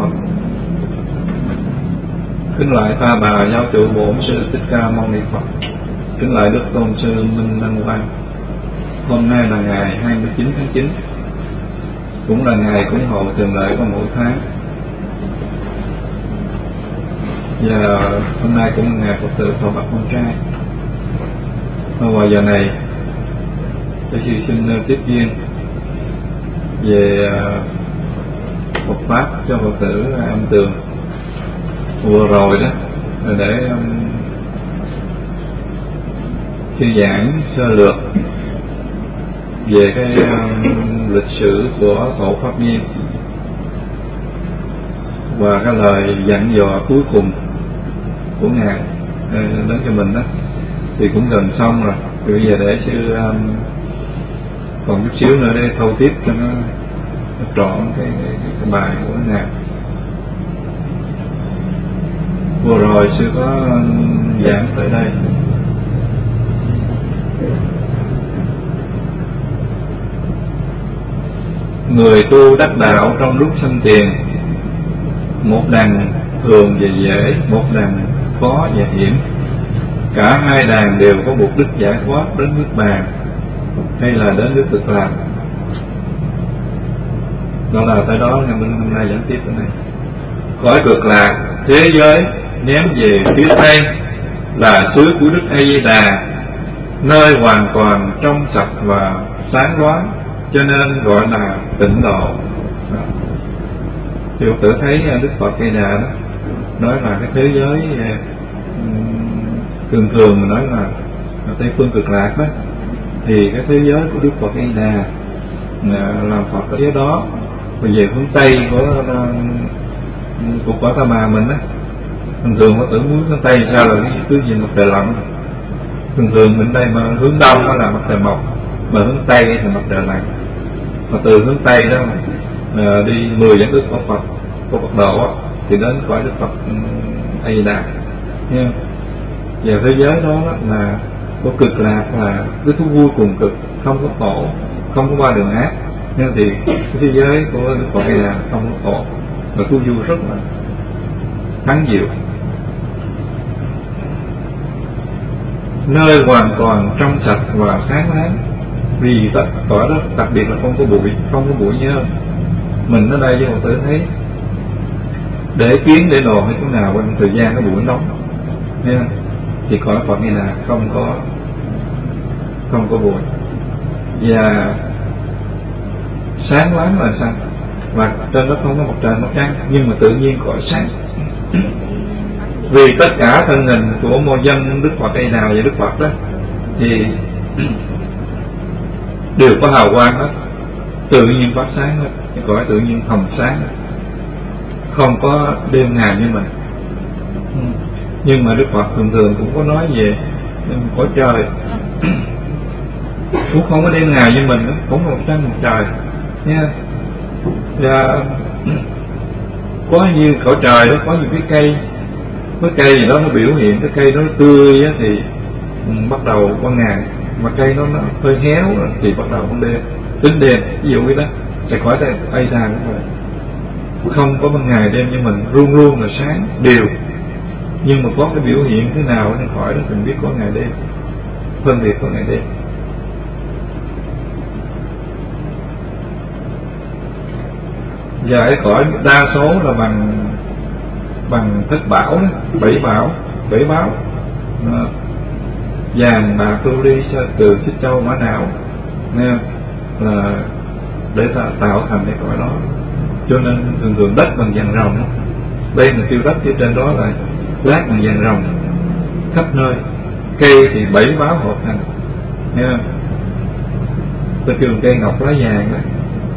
Kính lạy Ta Bà Giáo chủ Bổn Sư Thích Ca Mâu Ni Phật. Kính lạy Đức Tôn Sư Minh Đăng Quang. Hôm nay là ngày 29 tháng 9, cũng là ngày cúng hộ thường lệ của mỗi tháng. Và hôm nay cũng là ngày Phật tử thọ bạch con trai. Vào giờ này, tôi xin tiếp duyên về Phật pháp cho Phật tử Âm Tường. Vừa rồi đó để thư giãn sơ lược về cái lịch sử của Tổ Pháp Nhiên và cái lời dặn dò cuối cùng của Ngài đến cho mình đó, thì cũng gần xong rồi. Thì bây giờ để sư còn chút xíu nữa để thâu tiếp cho nó trọn cái bài của Ngài. Vừa rồi sư có giảng tới đây. Người tu đắc đạo trong lúc sanh tiền, một đằng thường và dễ, một đằng khó và hiểm. Cả hai đàn đều có mục đích giải thoát đến nước bàn hay là đến nước Cực Lạc. Đó là tới đó ngày hôm nay giảng tiếp cái này. Cõi Cực Lạc, thế giới ném về phía Tây, là xứ của Đức A Di Đà, nơi hoàn toàn trong sạch và sáng loáng, cho nên gọi là tịnh độ. Thì tự thấy Đức Phật A Di Đà đó nói là cái thế giới thường thường mình nói là Tây phương Cực Lạc đó, thì cái thế giới của Đức Phật A Di Đà làm Phật ở dưới đó. Và về hướng Tây của quả Ta Bà mình á, thường thường có tưởng muốn hướng Tây sao là cái thứ gì mặt trời lặn. Thường thường mình đây mà hướng Đông đó là mặt trời mọc, mà hướng Tây thì mặt trời lặn. Mà từ hướng Tây đó đi 10 dẫn đức của Phật độ á, thì đến cõi Đức Phật A Di Đà nha. Và thế giới đó là có Cực Lạc, là cái thú vui cùng cực, không có khổ, không có qua đường ác. Nhưng thì cái thế giới của Đức Phật A Di Đà không có khổ, mà thú vui rất là thắng diệu. Nơi hoàn toàn trong sạch và sáng láng, vì tất cõi đó đặc biệt là không có bụi nhơ. Mình ở đây với Phật tử thấy để kiến để đồ hay chỗ nào quanh thời gian có bụi nóng nha, thì cõi Phật này là không có bụi, và sáng láng là sao? Và trên đó không có mặt trời mặt trăng, nhưng mà tự nhiên cõi sáng. Vì tất cả thân hình của mô dân Đức Phật A Di Đà và Đức Phật đó thì đều có hào quang hết, tự nhiên phát sáng hết, cái cõi tự nhiên hồng sáng hết. Không có đêm ngày như mình. Nhưng mà Đức Phật thường thường cũng có nói về cõi trời cũng không có đêm ngày như mình, cũng một trăng một trời nha. Và có như cõi trời đó có những cái cây gì đó nó biểu hiện cái cây đó tươi á, thì bắt đầu ban ngày, mà cây nó hơi héo thì bắt đầu ban đêm, tính đêm. Ví dụ như đó sẽ khỏi đây A Di Đà cũng vậy, không có ban ngày đêm như mình, luôn luôn là sáng đều. Nhưng mà có cái biểu hiện thế nào nên khỏi đó mình biết có ngày đêm, phân biệt có ngày đêm. Và cái cõi đa số là bằng thất bảo đó, bảy báo vàng bạc lưu ly từ xích châu mã não nghe, là để tạo thành cái cõi đó. Cho nên thường thường đất bằng vàng ròng đó. Đây là tiêu đất, phía trên đó là lát bằng vàng ròng khắp nơi. Cây thì 7 báo hợp thành nha, tôi kêu cây ngọc lá vàng đó,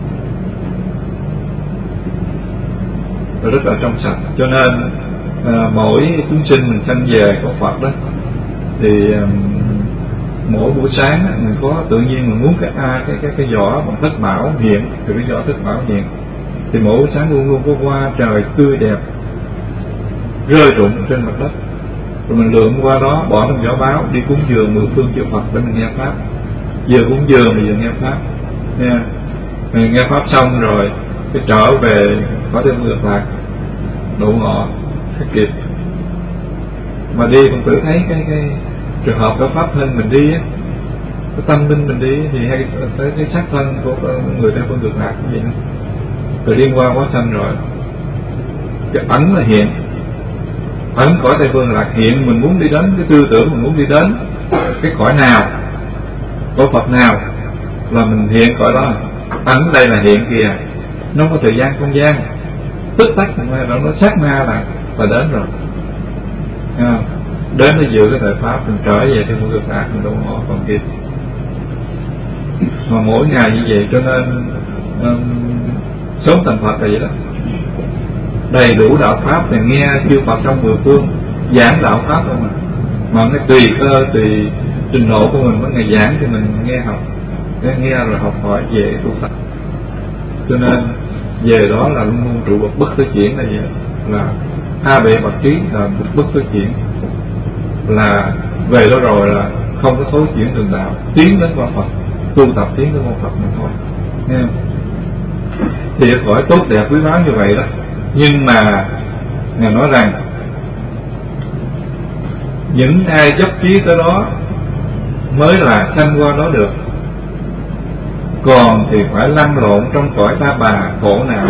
rất là trong sạch. Cho nên mỗi chúng sinh mình sanh về có Phật đó, thì mỗi buổi sáng mình có tự nhiên mình muốn cái vỏ bằng thất bảo hiện, từ cái vỏ thất bảo hiện, thì mỗi buổi sáng luôn luôn có hoa trời tươi đẹp rơi rụng trên mặt đất, rồi mình lượm qua đó bỏ trong vỏ báo đi cúng dường mười phương chư Phật để mình nghe pháp. Vừa cúng dường thì vừa nghe pháp nha. Mình nghe pháp xong rồi cái trở về có thêm Cực Lạc đậu ngọ cái kịp. Mà đi Phật tử thấy cái trường hợp của pháp thân mình đi á, cái tâm linh mình đi thì hay cái sắc thân của người Tây Phương Cực Lạc như vậy đó. Rồi điên qua quá sanh rồi, cái ẩn là hiện, ẩn cõi Tây Phương Lạc hiện. Mình muốn đi đến cái tư tưởng mình muốn đi đến cái cõi nào, cõi Phật nào là mình hiện cõi đó. Ẩn đây là hiện kìa, nó có thời gian không gian, tích tắc rồi nó sát na là đến rồi. Đến để dự cái thời pháp mình trở về Tây Phương Cực Lạc mình đâu ngỏ còn kịp. Mà mỗi ngày như vậy cho nên sống thành Phật là vậy đó, đầy đủ đạo pháp thì nghe chư Phật trong mười phương giảng đạo pháp không mà cái tùy cơ tùy trình độ của mình, có ngày giảng thì mình nghe học, nghe rồi học hỏi về tu tập. Cho nên về đó là luôn luôn trụ bậc bất thối chuyển là gì, là a bệ bậc trí là bất thối chuyển, là về đó rồi là không có thối chuyển đường đạo, tiến đến qua Phật, tu tập tiến đến qua Phật mà thôi, nghe không? Thì khỏi tốt đẹp quý báu như vậy đó. Nhưng mà Ngài nói rằng những ai dốc chí tới đó mới là sanh qua đó được, còn thì phải lăn lộn trong cõi ta bà khổ nào.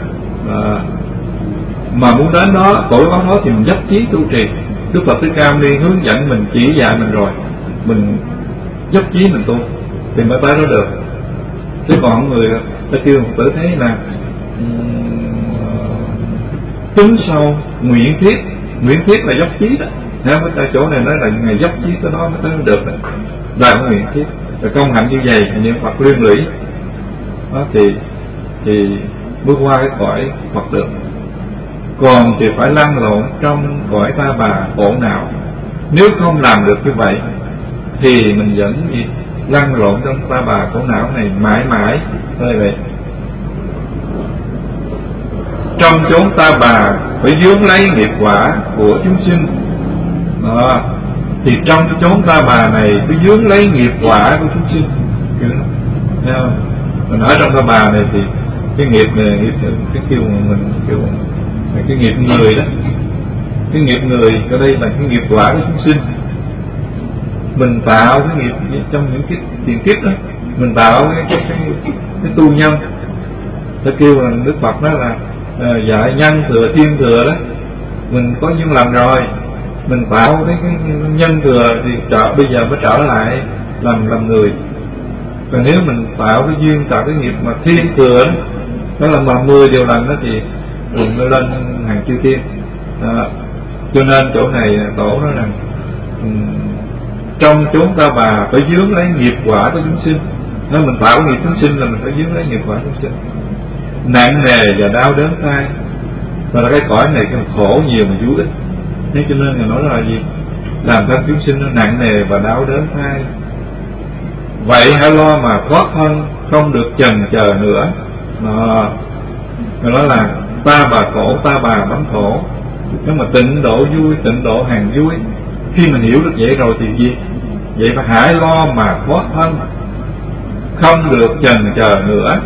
Mà muốn đến đó, cõi đó thì mình dốc chí tu trì. Đức Phật Thích Ca Mâu Ni hướng dẫn mình, chỉ dạy mình rồi, mình dốc chí mình tu thì mới tới đó được. Chứ còn người ta kêu Phật tử thấy là chứng sâu nguyện thiết là dốc chí đó. Nếu tại chỗ này nói là ngày dốc chí tới đó mới tới được đó. Là nguyện thiết, rồi công hạnh như vậy như Phật liên lũy đó thì bước qua cái cõi Phật được. Còn thì phải lăn lộn trong cõi ta bà khổ não. Nếu không làm được như vậy thì mình vẫn gì lăn lộn trong ta bà khổ não này mãi mãi như vậy. Trong chốn ta bà phải vướng lấy nghiệp quả của chúng sinh đó. Thì trong cái chốn ta bà này phải vướng lấy nghiệp quả của chúng sinh. Thấy không? Mình ở trong ta bà này thì cái nghiệp này, cái kêu mình kêu cái nghiệp người đó, cái nghiệp người ở đây là cái nghiệp quả của chúng sinh. Mình tạo cái nghiệp trong những cái tiền kiếp đó, mình tạo cái tu nhân. Ta kêu là Đức Phật đó là dạy nhân thừa thiên thừa đó. Mình có duyên làm rồi, mình tạo cái nhân thừa thì bây giờ mới trở lại làm người. Còn nếu mình tạo cái duyên, tạo cái nghiệp mà thiên thừa đó là mà 10 điều lành đó thì mình mới lên hàng chư thiên. Cho nên chỗ này tổ nói rằng trong chốn ta bà phải vướng lấy nghiệp quả của chúng sinh. Nếu mình tạo nghiệp chúng sinh là mình phải vướng lấy nghiệp quả chúng sinh, nặng nề và đau đớn thay. Và là cái cõi này cái khổ nhiều mà vui ít. Thế cho nên Ngài nói là gì? Làm thân chúng sinh nó nặng nề và đau đớn thay. Vậy hãy lo mà thoát thân, không được chần chờ nữa. Ngài nói là ta bà khổ, ta bà bấm khổ. Nhưng mà tịnh độ vui, tịnh độ hàng vui. Khi mình hiểu được vậy rồi thì gì? Vậy phải hãy lo mà thoát thân, không được chần chờ nữa.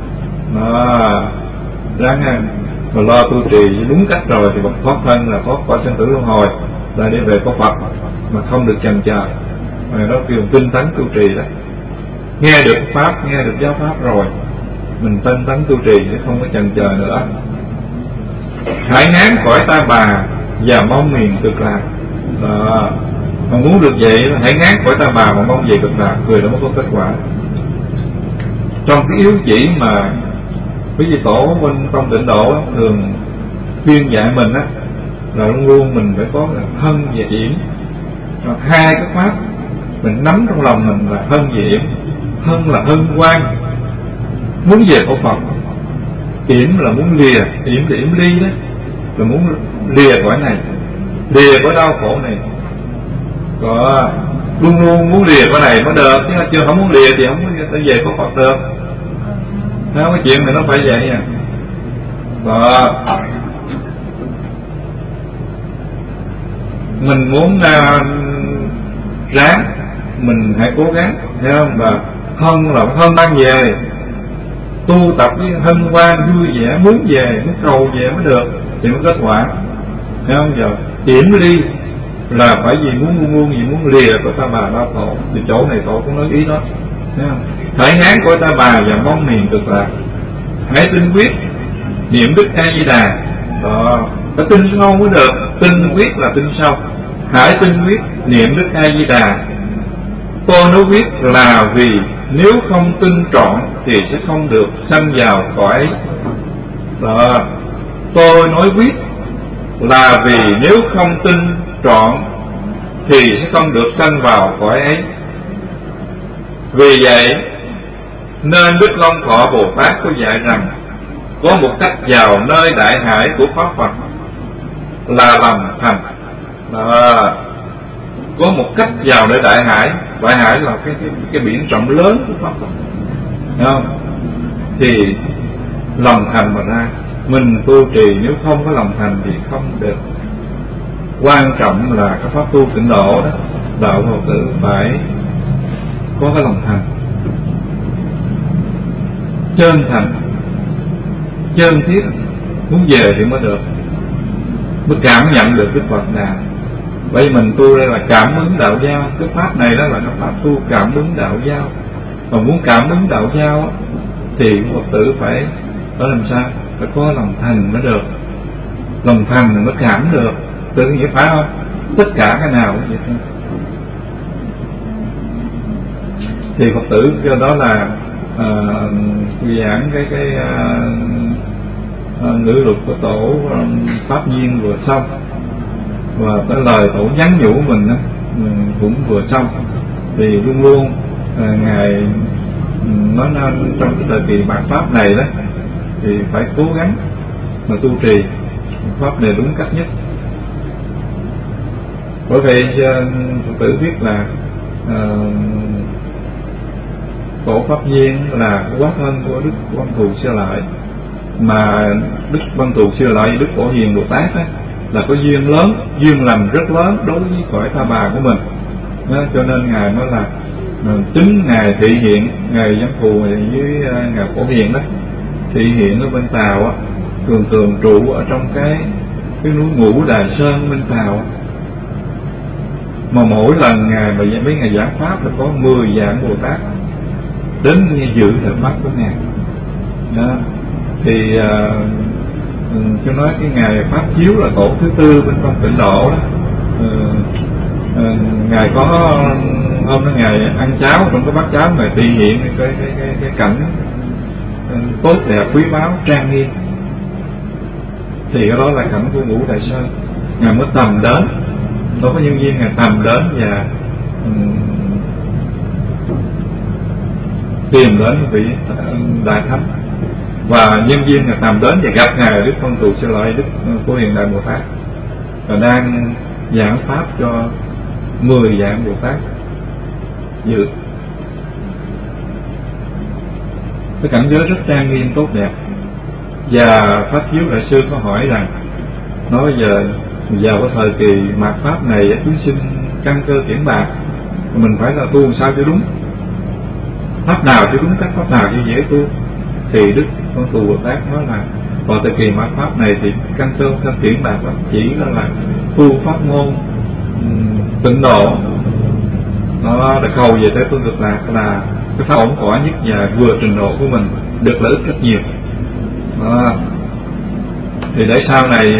Ráng mà lo tu trì đúng cách rồi thì thoát thân là thoát khỏi sinh tử luân hồi, là để về có Phật mà không được chần chờ. Đó kêu tinh tấn tu trì đó. Nghe được pháp, nghe được giáo pháp rồi mình tinh tấn tu trì chứ không có chần chờ nữa. Hãy ngán khỏi ta bà và mong miền cực lạc. Mà muốn được vậy hãy ngán khỏi ta bà mà mong về cực lạc, người đó mới có kết quả. Trong cái yếu chỉ mà quý vị tổ bên trong tịnh độ thường khuyên dạy mình á, là luôn luôn mình phải có là thân và yểm. Hai cái pháp mình nắm trong lòng mình là thân và yểm. Thân là hân hoan, muốn về của Phật. Yểm là muốn lìa, yểm là yểm ly đó, là muốn lìa cõi này, lìa cõi đau khổ này. Có luôn luôn muốn lìa cõi này mới được, chứ chưa không muốn lìa thì không có về có Phật được. Đó, cái chuyện này nó phải vậy à. Đó. Mình muốn ráng, mình hãy cố gắng, thấy không? Và thân là thân mang về, tu tập với hân hoan vui vẻ, muốn về, muốn cầu về mới được. thì mới kết quả. Thấy không? Giờ điểm ly là phải gì muốn gì muốn lìa của ta bà đau khổ, thì chỗ này tổ cũng nói ý đó. Thấy không? Thể ngán của ta bà và mong miền cực lạc. Hãy tinh quyết niệm Đức A Di Đà. Đó, phải tinh sâu mới được. Tinh quyết là tinh sâu. Hãy tinh quyết niệm Đức A Di Đà. Tôi nói quyết là vì nếu không tinh trọn thì sẽ không được sanh vào cõi ấy. Đó, tôi nói quyết là vì nếu không tin trọn thì sẽ không được sanh vào cõi ấy. Vì vậy nên Đức Long Thọ Bồ Tát có dạy rằng có một cách vào nơi đại hải của Pháp Phật là lòng thành. Đó, có một cách vào nơi đại hải. Đại hải là cái biển rộng lớn của Pháp Phật, thấy không? Thì lòng thành mà ra. Mình tu trì nếu không có lòng thành thì không được. Quan trọng là cái pháp tu tịnh độ đó, đạo Phật tử phải có cái lòng thành, chân thành, chân thiết, muốn về thì mới được, mới cảm nhận được Đức Phật nào. Vậy mình tu đây là cảm ứng đạo giao. Cái pháp này đó là cái pháp tu cảm ứng đạo giao. Mà muốn cảm ứng đạo giao thì Phật tử phải làm sao? Phải có lòng thành mới được. Lòng thành mới cảm được. Tự nghĩa phải không? Tất cả cái nào cũng vậy thôi. Thì Phật tử do đó là giảng cái ngữ luật của tổ Pháp Nhiên vừa xong, và cái lời tổ nhắn nhủ mình đó, cũng vừa xong. Thì luôn luôn ngài nói nên trong cái thời kỳ mạt pháp này đó thì phải cố gắng mà tu trì pháp này đúng cách nhất. Bởi vậy Phật tử biết là tổ Pháp Nhiên là quá thân của Đức Văn Thù Sư Lợi, mà Đức Văn Thù Sư Lợi, Đức Phổ Hiền Bồ Tát đó, là có duyên lớn, duyên lành rất lớn đối với cõi ta bà của mình đó, cho nên ngài nói là chính ngài thị hiện, ngài Văn Thù với ngài Phổ Hiền đó thị hiện ở bên Tàu á, thường trụ ở trong cái núi Ngũ Đài Sơn bên Tàu á. Mà mỗi lần ngài mà mấy ngày giảng pháp là có 10 dạng Bồ Tát đến nghe dự thời pháp của ngài đó. Thì cho nói cái ngày pháp chiếu là tổ thứ tư bên trong tịnh độ đó. Ngài có hôm đó ngài ăn cháo trong cái bát cháo mà thể hiện cái cảnh tốt đẹp quý báu trang nghiêm, thì cái đó là cảnh của Ngũ Đại Sơn. Ngài mới tầm đến, đó có nhân viên ngài tầm đến và tìm đến vị đại thánh, và nhân viên ngài tầm đến và gặp ngài Đức Văn Thù Sư Lợi, Đức Phổ Hiền Đại Bồ Tát, và đang giảng pháp cho 10 dạng Bồ Tát dự. Cái cảnh giới rất trang nghiêm tốt đẹp. Và Pháp Chiếu Đại Sư có hỏi rằng, nói giờ vào cái thời kỳ mạt pháp này chúng sinh căn cơ kiển bạc, mình phải là tu sao cho đúng, pháp nào cho đúng cách, pháp nào cho dễ tu. Thì Đức Văn Thù Bồ Tát nói là vào thời kỳ mạt pháp này thì căn cơ kiển bạc chỉ là tu pháp môn tịnh độ, nó là cầu về tới phương cực lạc, là cái pháp ổn quả nhất và vừa trình độ của mình, được lợi ích rất nhiều đó. Thì để sau này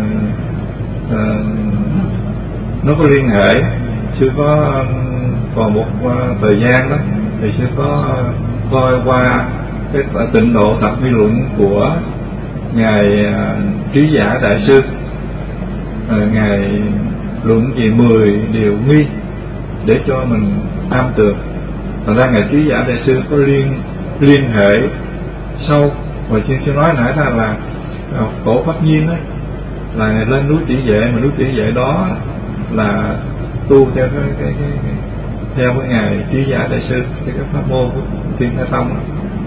nó có liên hệ, sư có còn một thời gian đó thì sư có coi qua cái tịnh độ tập vi luận của ngài Trí Giả Đại Sư. Ngài luận về 10 điều nghi để cho mình tham tưởng. Thật ra ngài Trí Giả Đại Sư có liên hệ sâu, và sư nói nãy là tổ Pháp Nhiên đó, là ngài lên núi Tỷ Vệ, mà núi Tỷ Vệ đó là tu theo theo cái ngài Trí Giả Đại Sư, cái pháp môn của Thiên Thái Tông đó.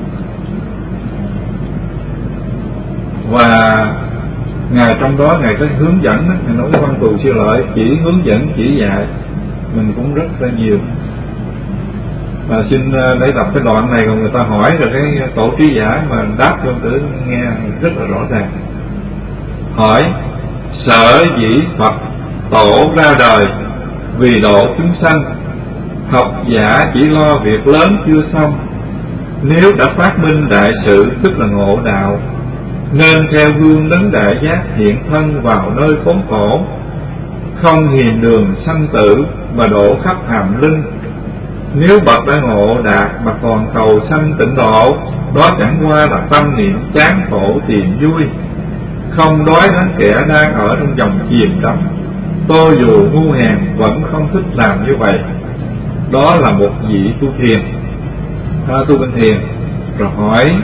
Và ngài trong đó ngài có hướng dẫn đó, ngài nói với Văn Thù Sư Lợi chỉ hướng dẫn chỉ dạy mình cũng rất là nhiều. Và xin để đọc cái đoạn này, còn người ta hỏi rồi cái tổ Trí Giả mà đáp cho tử nghe rất là rõ ràng. Hỏi: sở dĩ Phật tổ ra đời vì độ chúng sanh, học giả chỉ lo việc lớn chưa xong. Nếu đã phát minh đại sự tức là ngộ đạo, nên theo gương đấng đại giác hiện thân vào nơi khốn khổ, không hiền đường sanh tử mà độ khắp hàm linh. Nếu bậc đã ngộ đạt mà còn cầu sanh tịnh độ, đó chẳng qua là tâm niệm chán khổ tìm vui, không đói đến kẻ đang ở trong dòng chìm đắm. Tôi dù ngu hèn vẫn không thích làm như vậy. Đó là một vị tu thiền, tu bên thiền. Rồi hỏi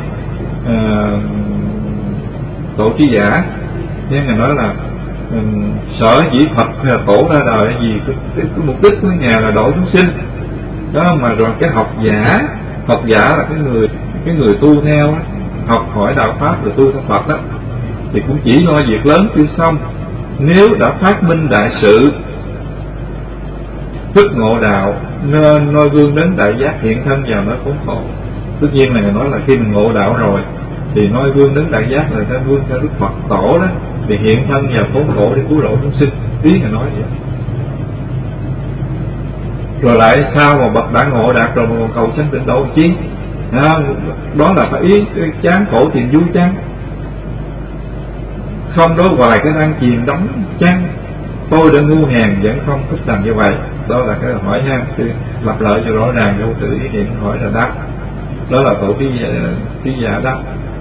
tổ trí giả, nhưng Ngài nói là sở dĩ Phật hay là tổ ra đời là gì? Cái mục đích của Ngài là độ chúng sinh đó mà. Rồi cái học giả là cái người tu theo đó, học hỏi đạo pháp rồi tu theo Phật đó, thì cũng chỉ lo việc lớn chưa xong. Nếu đã phát minh đại sự tức ngộ đạo, nên noi gương đến đại giác hiện thân vào nơi khốn khổ. Tất nhiên là Ngài nói là khi mình ngộ đạo rồi thì noi gương đến đại giác là gương theo Đức Phật tổ đó, thì hiện thân vào khốn khổ để cứu độ chúng sinh. Ý Ngài nói vậy. Rồi lại sao mà bậc đã ngộ đạt rồi mà còn cầu sanh tịnh độ chi? Đó là phải ý chán khổ tìm vui chăng? Không đối hoài cái đang chìm đắm chăng? Tôi đã ngu hèn vẫn không thích làm như vậy. Đó là cái hỏi ha, lặp lại cho rõ ràng, vô tự ý niệm hỏi là đáp. Đó là tổ trí giả đáp.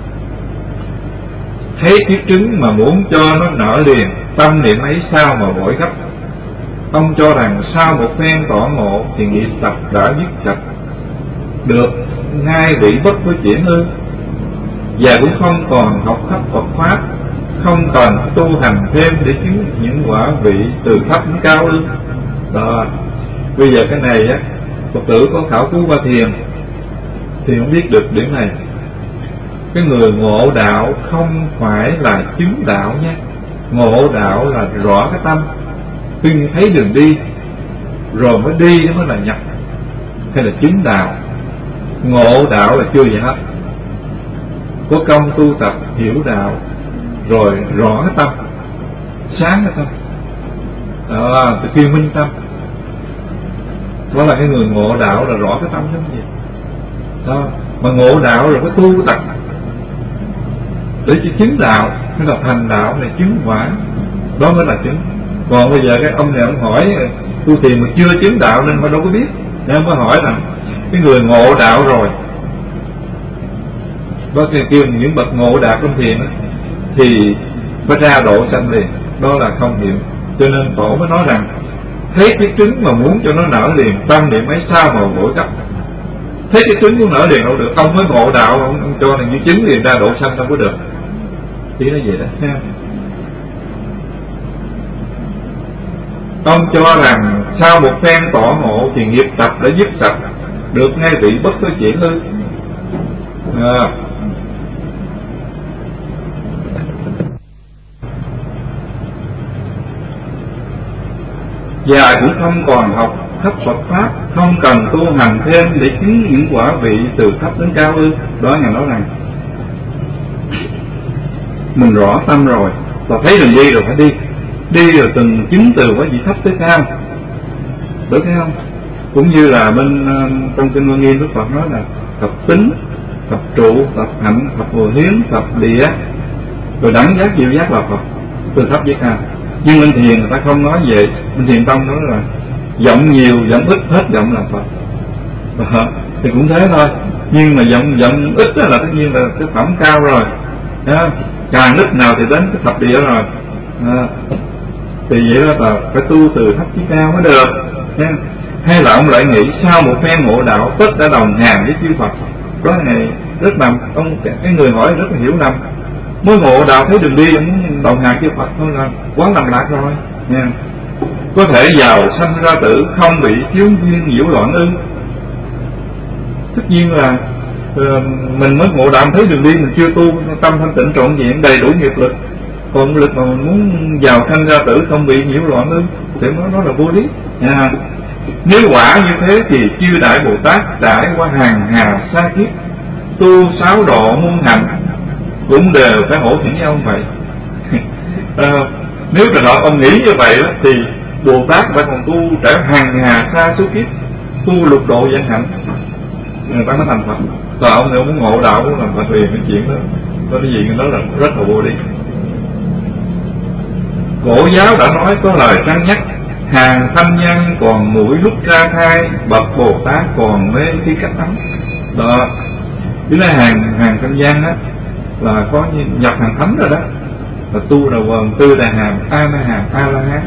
Thấy cái trứng mà muốn cho nó nở liền, tâm niệm ấy sao mà vội gấp. Ông cho rằng sau một phen tỏ ngộ thì nghiệp tập đã dứt sạch, được ngay bị bất với chuyển ư? Và cũng không còn học khắp Phật pháp, không cần tu hành thêm để chứng những quả vị từ thấp đến cao ư? Đó. Bây giờ cái này á, Phật tử có khảo cứu qua thiền thì không biết được điểm này. Cái người ngộ đạo không phải là chứng đạo nha. Ngộ đạo là rõ cái tâm, khi thấy đường đi rồi mới đi nó mới là nhập, hay là chứng đạo. Ngộ đạo là chưa vậy hết, có công tu tập hiểu đạo rồi rõ cái tâm, sáng cái tâm, từ khi minh tâm. Đó là cái người ngộ đạo là rõ cái tâm giống gì đó. Mà ngộ đạo rồi có tu tập để chỉ chứng đạo, hay là thành đạo này chứng quả, đó mới là chứng. Còn bây giờ cái ông này ông hỏi tu thiền mà chưa chứng đạo nên mà đâu có biết, nên mới hỏi rằng cái người ngộ đạo rồi đó, kêu những bậc ngộ đạo trong thiền đó, thì phải ra độ sanh liền. Đó là không hiểu. Cho nên tổ mới nói rằng thấy cái trứng mà muốn cho nó nở liền, tâm niệm ấy sao mà vội gấp. Thấy cái trứng cũng nở liền đâu được. Ông mới ngộ đạo, ông cho này như trứng liền ra độ sanh đâu có được. Ý nó vậy đó ha. Ông cho rằng sau một phen tỏ ngộ thì nghiệp tập đã dứt sạch, được ngay vị bất có chuyển ư? Và cũng không còn học khắp Phật pháp, không cần tu hành thêm để chứng những quả vị từ thấp đến cao ư? Đó Ngài nói rằng mình rõ tâm rồi, và thấy đường đi rồi phải đi rồi từng chứng từ quả vị thấp tới cao, được thấy không? Cũng như là bên trong kinh Lăng Nghiêm Đức Phật nói là thập tính, thập trụ, thập hạnh, thập vô hiến, thập địa, rồi đẳng giác diệu giác là Phật, từ thấp với cao. Nhưng bên thiền người ta không nói vậy. Bên thiền tông nói là vọng nhiều vọng ít, hết vọng là Phật. Thì cũng thế thôi. Nhưng mà vọng ít là tất nhiên là cái phẩm cao rồi. Càng ít nào thì đến cái thập địa rồi. Thì vậy đó là phải tu từ thấp chí cao mới được. Hay là ông lại nghĩ sau một phen ngộ đạo tất đã đồng hàng với chư Phật? Đó này rất lầm. Cái người hỏi rất là hiểu lầm. Mới ngộ đạo thấy đường đi muốn đồng hàng chư Phật thôi là quá lầm lạc rồi nha. Có thể giàu sanh ra tử, không bị thiếu duyên nhiễu loạn ư? Tất nhiên là mình mới ngộ đạo thấy đường đi, mình chưa tu tâm thanh tịnh trọn vẹn đầy đủ nghiệp lực, còn lực mà mình muốn giàu sanh ra tử không bị nhiễu loạn ư? Thì nó là vô lý nha. Nếu quả như thế thì chư đại Bồ Tát trải qua hàng hà sa kiếp tu 6 độ muôn hành cũng đều phải hổ thẹn với ông vậy. Nếu trường hợp ông nghĩ như vậy đó, thì Bồ Tát phải còn tu trải hàng hà sa số kiếp, tu lục độ vãng hạnh, người ta mới thành Phật. Còn ông nếu muốn ngộ đạo, muốn làm Phật thì cái chuyện đó có cái gì đó là rất là vô lý. Cổ giáo đã nói có lời trăng nhắc: hàng thanh nhân còn mũi lúc ra thai, bậc Bồ Tát còn mê khi cách ấm. Đó, chứ là hàng thanh gian á là có nhập hàng thánh rồi đó, là tu là vần tư đại hàm a la hàm a la hán,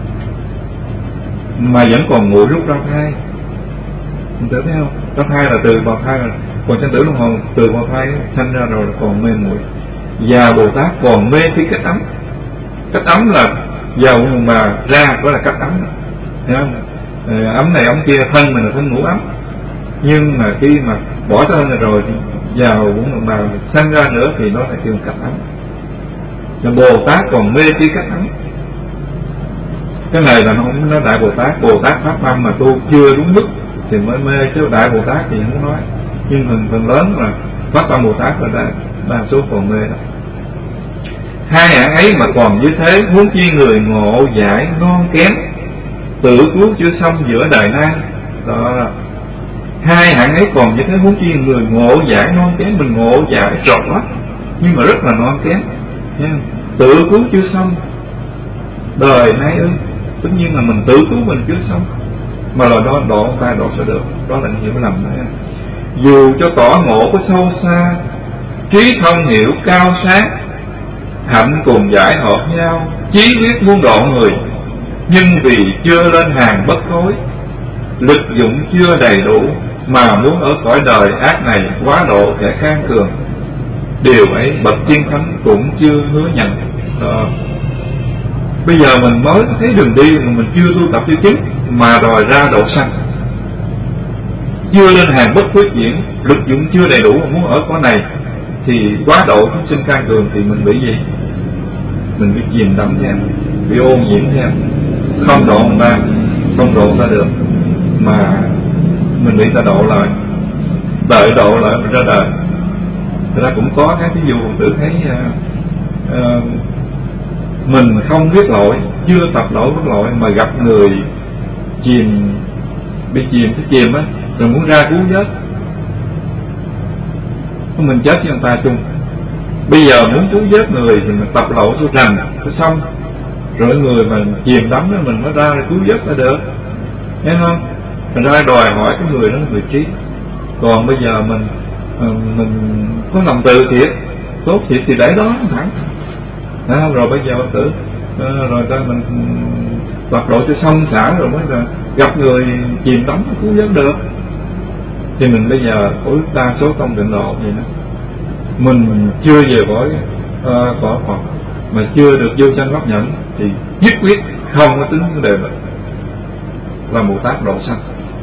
mà vẫn còn mũi lúc ra thai. Mình tưởng thấy không? Ra thai là từ bào thai rồi, còn sanh tử luân hồi từ bào thai sanh ra rồi là còn mê muội. Và Bồ Tát còn mê khi cách ấm. Cách ấm là vào mà ra đó là cách ấm, thấy không? Ấm này ấm kia, thân mình là thân ngũ ấm, nhưng mà khi mà bỏ thân này rồi thì vào cũng mà sanh ra nữa thì nó lại kêu cách ấm. Và Bồ Tát còn mê khi cách ấm. Cái này là nó không nói Đại Bồ Tát pháp tâm mà tu chưa đúng mức thì mới mê, chứ Đại Bồ Tát thì không nói. Nhưng phần lớn là pháp tâm Bồ Tát là đa số còn mê đó. Hai hạng ấy mà còn như thế, huống chi người ngộ giải non kém, tự cứu chưa xong giữa đời nay. Đó, hai hạng ấy còn như thế, huống chi người ngộ giải non kém. Mình ngộ giải rõ lắm nhưng mà rất là non kém, tự cứu chưa xong đời nay ư? Tất nhiên là mình tự cứu mình chưa xong, mà là đó độ ta độ sẽ được. Đó là hiểu lầm đấy. Dù cho tỏ ngộ có sâu xa, trí thông hiểu cao sát, hạnh cùng giải hợp nhau, chí quyết muốn độ người, nhưng vì chưa lên hàng bất thối, lực dụng chưa đầy đủ, mà muốn ở cõi đời ác này quá độ kẻ can cường. Điều ấy bậc tiên thánh cũng chưa hứa nhận. Bây giờ mình mới thấy đường đi mà mình chưa tu tập chưa chứng, mà đòi ra độ sanh, chưa lên hàng bất thối chuyển, lực dụng chưa đầy đủ mà muốn ở cõi này thì quá độ chúng sinh can cường, thì mình bị gì? Mình bị chìm đắm theo, bị ô nhiễm theo, không độ người ta, không độ người ta được, mà mình bị ta độ lại, đợi độ lại mình ra đời. Thật ra cũng có cái ví dụ tự thấy mình không biết lỗi, chưa tập lỗi biết lỗi, mà gặp người chìm, bị chìm cái chìm á, rồi muốn ra cứu vớt, mình chết với người ta chung. Bây giờ muốn cứu vớt người thì mình tập lỗi cho rành cho xong, rồi người mà chìm đắm đó mình mới ra cứu vớt ra được, thấy không? Mình ra đòi hỏi cái người đó là người trí. Còn bây giờ mình có lòng từ thiệt, tốt thiệt thì để đó thẳng, rồi bây giờ tử rồi ta mình tập độ cho xong xả rồi mới là gặp người chìm đắm cứu vớt được. Thì mình bây giờ có đa số công tịnh độ vậy đó, mình chưa về cõi Phật mà chưa được vô sanh pháp nhẫn thì nhất quyết không có tính vấn đề là Bồ Tát độ sanh.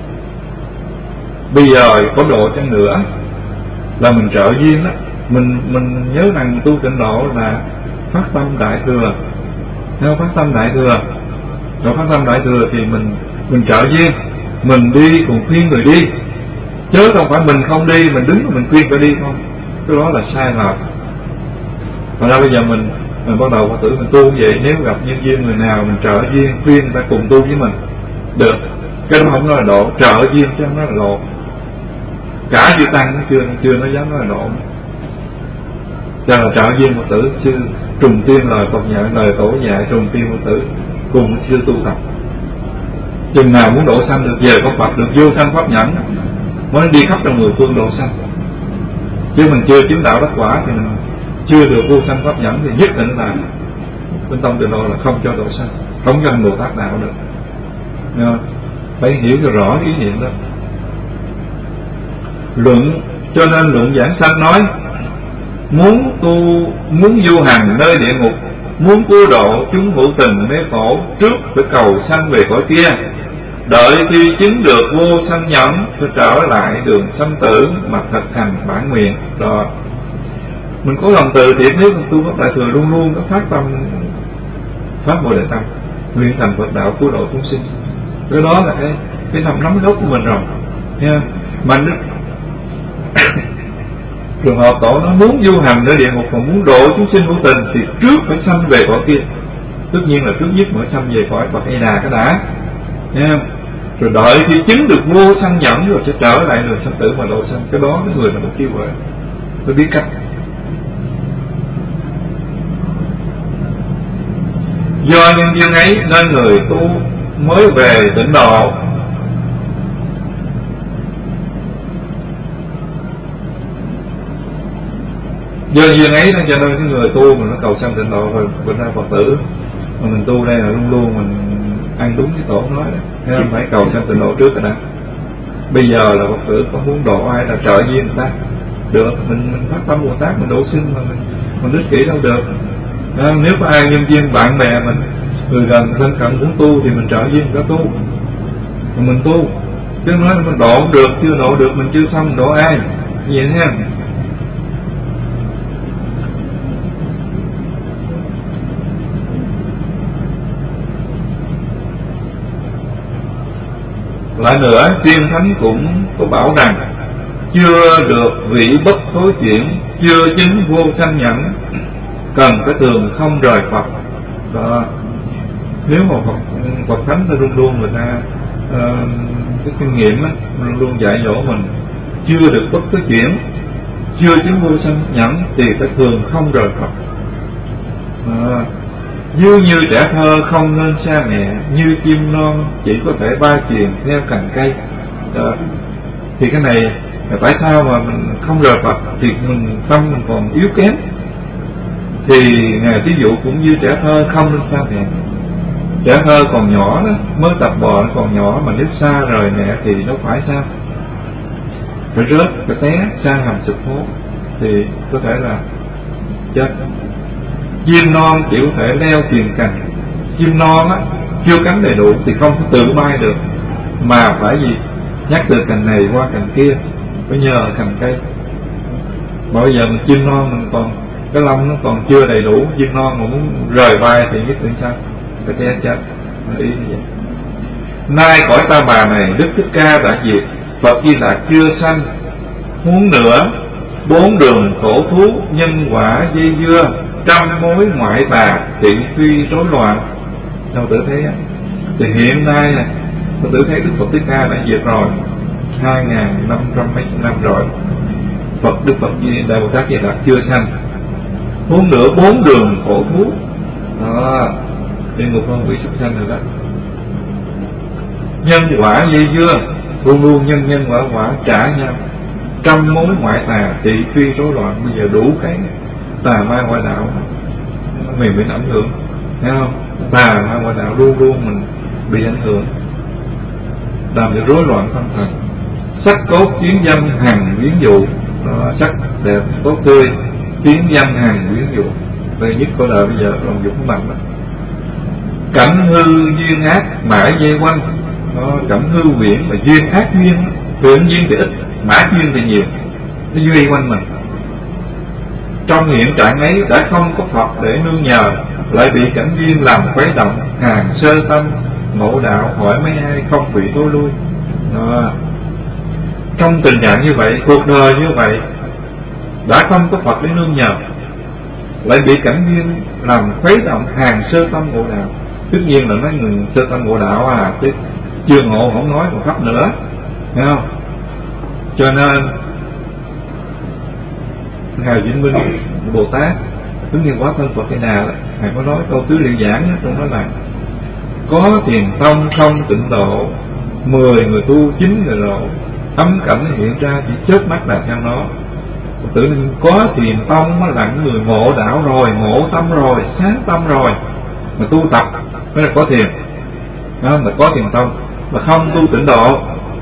Bây giờ có độ chăng nữa là mình trợ duyên đó. Mình nhớ rằng tu tịnh độ là phát tâm đại thừa, theo phát tâm đại thừa, rồi phát tâm đại thừa thì mình trợ duyên, mình đi cùng khuyên người đi, chứ không phải mình không đi, mình đứng mình khuyên phải đi không. Cái đó là sai lầm. Và ra bây giờ mình bắt đầu Phật tử mình tu vậy, nếu gặp nhân duyên người nào mình trợ duyên khuyên người ta cùng tu với mình được, cái đó không nói là độ, trợ duyên chứ không nói là độ. Cả chư tăng cũng chưa nói dám nói là độ. Cho là trợ duyên Phật tử sư trùng tiên lời Phật dạy, lời tổ dạy trùng tiên Phật tử cùng chưa tu tập. Chừng nào muốn độ sanh được về có Phật, được vô sanh pháp nhẫn mới đi khắp trong mười phương độ sanh. Chứ mình chưa chứng đạo đắc quả thì mình chưa được vô sanh pháp nhẫn thì nhất định là bên tông tịnh độ là không cho độ sanh, không cho Bồ Tát đạo được. Nên phải hiểu cho rõ ý niệm đó. Cho nên luận giảng sanh nói muốn du hành nơi địa ngục, muốn cứu độ chúng hữu tình mê khổ, trước phải cầu sanh về cõi kia, đợi khi chứng được vô sanh nhẫn phải trở lại đường sanh tử mà thực hành bản nguyện. Đó, mình có lòng từ thiện, nếu mình tu pháp đại thừa luôn luôn có phát tâm pháp Bồ Đề Tâm, nguyện thành Phật đạo cứu độ chúng sinh. Cái đó là cái nắm gốc của mình rồi nha. Mà Trường hợp tổ nó muốn du hành ở địa ngục mà muốn độ chúng sinh hữu tình thì trước phải sanh về cõi kia. Tất nhiên là trước nhất phải sanh về cõi Phật A Đà cái đã, nghe không? Rồi đợi khi chứng được vô sanh nhẫn rồi sẽ trở lại rồi sanh tử mà độ sanh. Cái đó cái người mà kêu gọi tôi biết cách. Do nhân duyên ấy nên người tu mới về tịnh độ. Do duyên ấy nên cho nên cái người tu mà nó cầu sanh tịnh độ rồi bên ra Phật tử mà mình tu đây là luôn luôn mình ăn đúng cái tổ nói đấy, không phải cầu sanh tịnh độ trước rồi đã. Bây giờ là Phật tử có muốn độ ai là trợ duyên người ta được, mình phát tâm Bồ Tát mình độ sinh mà mình đích kỷ đâu được. Nếu có ai nhân duyên bạn bè mình người gần thân cận muốn tu thì mình trợ duyên người ta tu, mà mình tu chứ nói mình độ không được, chưa độ được mình chưa xong độ ai vậy ha. Lại nữa, tiên thánh cũng có bảo rằng chưa được vị bất thối chuyển, chưa chứng vô sanh nhẫn, cần phải thường không rời Phật. Đó. Nếu mà Phật thánh ta luôn luôn người ta cái kinh nghiệm á, luôn luôn dạy dỗ mình chưa được bất thối chuyển, chưa chứng vô sanh nhẫn thì phải thường không rời Phật. Như trẻ thơ không nên xa mẹ, như chim non chỉ có thể bay truyền theo cành cây. Đó. Thì cái này tại sao mà mình không rời Phật thì mình tâm mình còn yếu kém. Thì Ngài ví dụ cũng như trẻ thơ không nên xa mẹ. Trẻ thơ còn nhỏ đó, mới tập bò nó còn nhỏ mà nếu xa rời mẹ thì nó phải sao? Phải rớt, phải té, xa hầm sụp hố thì có thể là chết. Chim non chỉ có thể leo truyền cành. Chim non á chưa cánh đầy đủ thì không thể tự bay được, mà phải gì nhắc từ cành này qua cành kia, phải nhờ cành cây. Mà bây giờ mình chim non mình còn cái lông nó còn chưa đầy đủ, chim non mà muốn rời bay thì nhất định sao? Phải té chết. Ý như vậy. Nay cõi Ta Bà này Đức Thích Ca đã diệt, Phật Di Lặc chưa sanh. Huống nữa 4 đường khổ thú, nhân quả dây dưa, trăm mối ngoại tà, thị phi rối loạn. Đâu tự thấy á. Thì hiện nay nè, tôi tự thấy Đức Phật Thích Ca đã diệt rồi 2.500 mấy năm rồi. Đức Phật Đại Bồ Tát Di Lặc chưa sanh. Huống nữa 4 đường khổ thú đó, địa ngục không bị súc sanh rồi đó. Nhân quả dây dưa, luôn luôn nhân quả trả nhau. Trăm mối ngoại tà, thị phi rối loạn. Bây giờ đủ cái tà ma ngoại đạo mình bị ảnh hưởng, thấy không? Tà ma ngoại đạo luôn luôn mình bị ảnh hưởng, làm cho rối loạn tâm thần. Sắc tốt kiến dâm hằng quyến dụ, sắc đẹp tốt tươi kiến dâm hằng quyến dụ. Đây nhất có đời bây giờ lòng dục mạnh đó. Cảnh hư duyên ác mãi dây quanh. Cảnh hư viễn mà duyên ác duyên, thiện duyên thì ít, mã duyên thì nhiều, nó duy quanh mình. Trong hiện trạng ấy đã không có Phật để nương nhờ, lại bị cảnh duyên làm khuấy động, hàng sơ tâm ngộ đạo, hỏi mấy ai không bị thối lui. Trong tình trạng như vậy, cuộc đời như vậy, đã không có Phật để nương nhờ, lại bị cảnh duyên làm khuấy động, hàng sơ tâm ngộ đạo. Tất nhiên là mấy người sơ tâm ngộ đạo chứ chưa ngộ không nói còn khắp nữa, thấy không? Cho nên Ngài Vĩnh Minh Bồ Tát ứng nhiên quá thân Phật cái nào đó, Ngài có nói câu tứ liệu giảng đó, trong đó là có thiền tông không tịnh độ, 10 người tu 9 người độ, ấm cảnh hiện ra chỉ chớp mắt là theo nó. Tự nhiên có thiền tông là người ngộ đạo rồi, ngộ tâm rồi, sáng tâm rồi mà tu tập mới là có thiền, đó là có thiền tông. Mà không tu tịnh độ,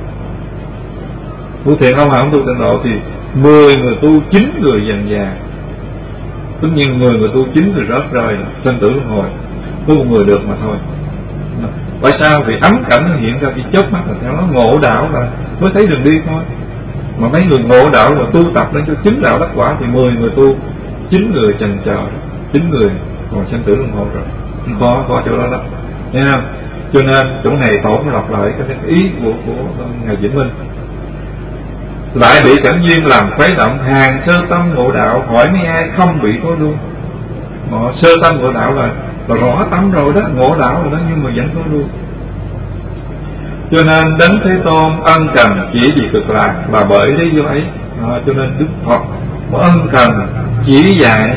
tu thiền không tu tịnh độ thì 10 người tu 9 người dần già. Tất nhiên 10 người tu 9 người rớt rơi sanh tử luân hồi, tu một người được mà thôi. Tại sao? Vì ấm cảnh nó hiện ra khi chớp mắt là theo nó ngộ đạo là mới thấy đường đi thôi. Mà mấy người ngộ đạo mà tu tập lên cho 9 đạo đắc quả thì 10 người tu 9 người chần chờ, 9 người còn sanh tử luân hồi rồi. Có chỗ đó lắm, nghe không? Cho nên chỗ này tổ mới lặp lại cái ý của Ngài Vĩnh Minh. lại bị cảnh duyên làm khuấy động, hàng sơ tâm ngộ đạo, hỏi mấy ai không bị thối lui. Họ sơ tâm ngộ đạo là rõ tâm rồi đó, ngộ đạo rồi đó, nhưng mà vẫn thối lui. Cho nên Đấng Thế Tôn ân cần chỉ vì cực lạc là bởi lý do ấy. Cho nên Đức Phật ân cần chỉ dạy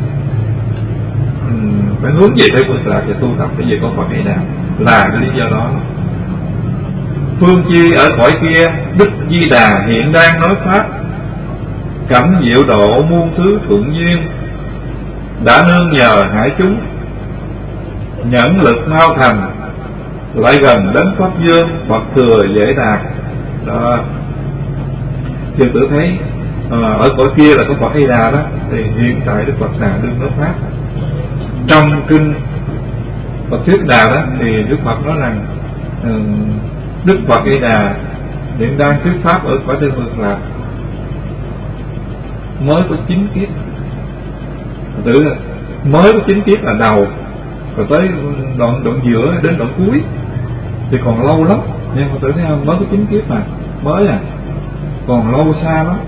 phải hướng về thế cực lạc và tu tập cái gì có Phật ấy nào, là cái lý do đó. Phương chi ở cõi kia, Đức Di Đà hiện đang nói pháp, cảnh diệu độ muôn thứ thuận duyên, đã nương nhờ hải chúng, nhẫn lực mau thành, lại gần đến Pháp Dương, Phật thừa dễ đạt. Đó, thì tự thấy ở cõi kia là có Phật A Đà đó, thì hiện tại Đức Phật nào đương nói pháp. Trong kinh Phật Thuyết Đà đó thì Đức Phật nói rằng Đức Phật A Đà hiện đang thuyết pháp ở cõi Tây Phương là mới có 9 kiếp, tự mới có 9 kiếp là đầu, rồi tới đoạn giữa đến đoạn cuối thì còn lâu lắm. Nhưng mà tự thấy không, mới có 9 kiếp mà mới còn lâu xa lắm.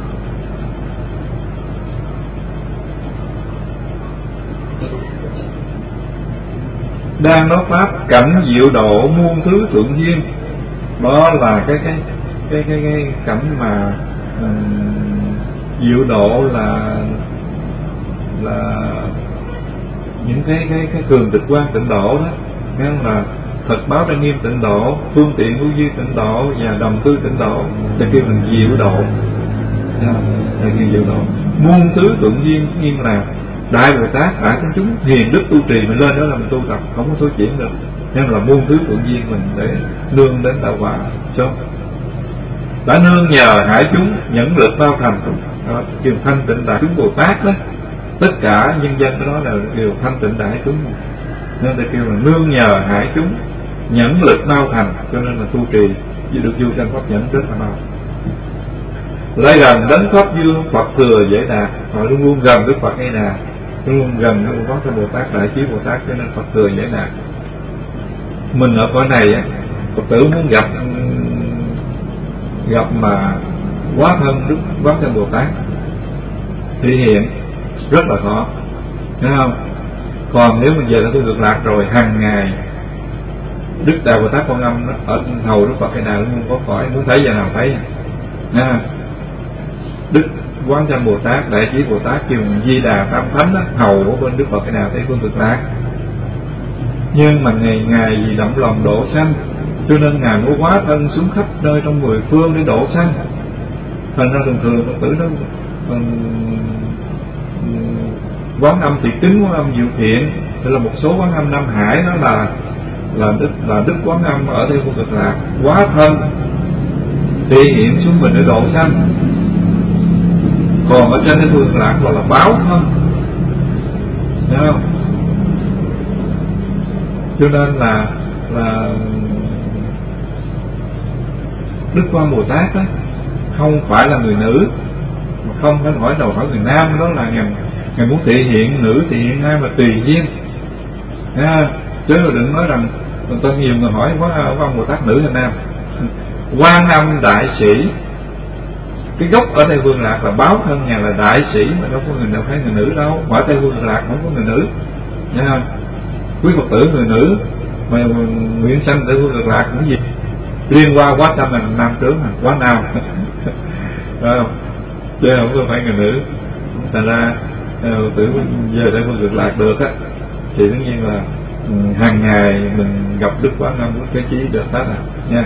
Đang nói pháp cảnh diệu độ muôn thứ thuận duyên, đó là cái cảnh mà diệu độ là những cái cường tịch quan tịnh độ đó, nên là thật báo trang nghiêm tịnh độ, phương tiện vô vi tịnh độ và đồng tư tịnh độ, thì kêu mình diệu độ, là kêu diệu độ. Muôn thứ thuận duyên nhiên là đại Bồ Tát, đại chúng hiền đức tu trì mình lên đó là mình tu tập, không có thối chuyển được. Nên là muôn thứ thuận duyên mình để nương đến đạo quả cho. Đã nương nhờ hải chúng nhẫn lực bao thành, đó, kêu thanh tịnh đại chúng Bồ Tát đó. Tất cả nhân dân cái đó là đều thanh tịnh đại chúng, nên ta kêu là nương nhờ hải chúng nhẫn lực mau thành, cho nên là tu trì được vô sanh pháp nhẫn rất là mau. Lại gần đến Pháp Dương, Phật thừa dễ đạt, họ luôn luôn gần với Phật A Đà, luôn luôn gần với Pháp Bồ Tát, Đại Trí Bồ Tát, cho nên Phật thừa dễ đạt. Mình ở cõi này Phật tử muốn gặp mà quá thân Đức Pháp Bồ Tát thị hiện rất là khó, thấy không? Còn nếu mình về là tôi ngược lạc rồi, hàng ngày Đức Đại Bồ Tát Quan Âm ở hầu Đức Phật cái nào cũng có khỏi, muốn thấy giờ nào thấy. Đức Quán Chân Bồ Tát, Đại Trí Bồ Tát, kêu Di Đà Tam Thánh đó, hầu ở bên Đức Phật cái nào thấy phương cực lạc. Nhưng mà ngày vì động lòng độ sanh, cho nên ngài mới hóa thân xuống khắp nơi trong 10 phương để độ sanh. Thành ra thường Phật tử đó Quán Âm Thị Kính, Quán Âm Diệu Thiện, tức là một số Quán Âm Nam Hải, đó là Đức Quán Âm ở đây phương cực lạc hóa thân thể hiện xuống mình để độ sanh. Còn ở trên cái phương cực lạc là báo thân, thấy không? Cho nên là Đức Quan Bồ Tát đó không phải là người nữ, mà không phải hỏi đầu hỏi người nam, đó là ngài muốn thể hiện nữ thể hiện nam là tùy duyên, chứ đừng nói rằng tôi nhiều người hỏi Quan Bồ Tát nữ hay nam. Quan Âm Đại Sĩ, cái gốc ở Tây Phương Lạc là báo thân nhà là đại sĩ, mà đâu có người nào thấy người nữ đâu. Ở Tây Phương Lạc không có người nữ, nghe không? Quý Phật tử người nữ mà nguyện sanh Tây Phương Lạc cũng gì liên qua quá sanh là nam tướng, quá nam chứ không có phải người nữ. Thành ra Phật tử về Tây Phương Lạc được á, thì tất nhiên là hàng ngày mình gặp Đức Quán Âm cái trí được hết nha.